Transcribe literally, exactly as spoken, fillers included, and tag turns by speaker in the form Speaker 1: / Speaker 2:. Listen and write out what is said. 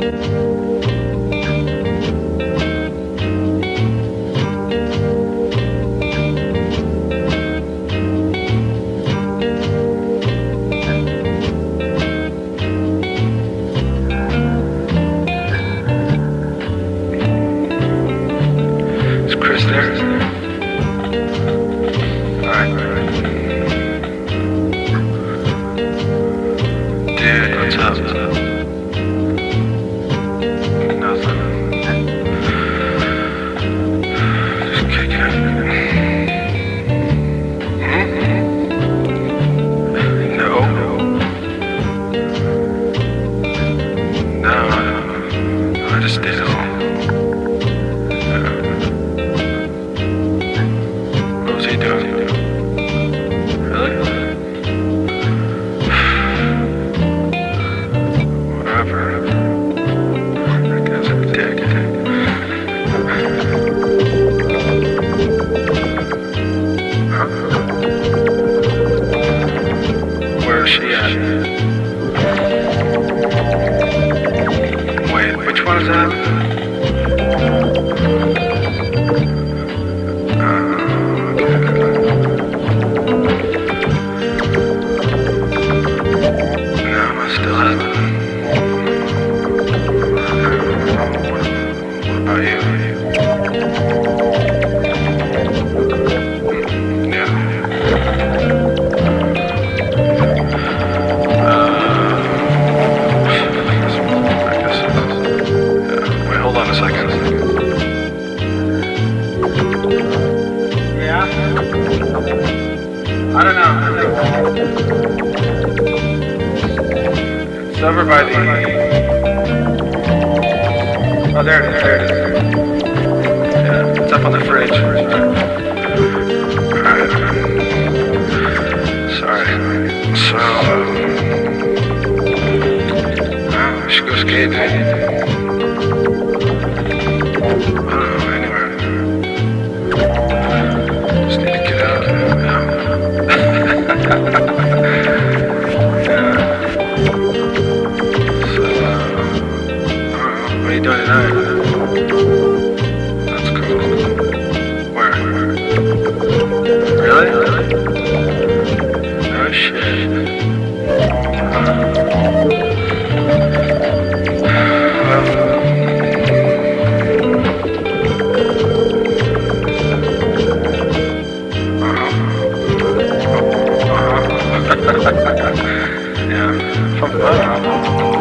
Speaker 1: Is Chris there? Alright, alright. Dude, what's up? What's up? Nothing. Just kicking it. Mm-hmm. No. No, no, I just stayed home. What was he doing? Really? Whatever. That guy's a dick. Huh? Where is she at? Wait, which one is that? Still have it. What about you? Yeah. Uh, I guess, I guess it is. Yeah. Wait, hold on a second.
Speaker 2: Yeah? I don't know. It's over by the... Oh, there it is, there it is.
Speaker 1: Yeah, it's up on the fridge. Alright. Sorry. So... Oh, we should go skating. I don't know, anywhere. Just need to get out. What are you doing tonight? That's cool. Where? Really? Really? Oh shit. Huh. Uh-huh. Uh-huh. Yeah. From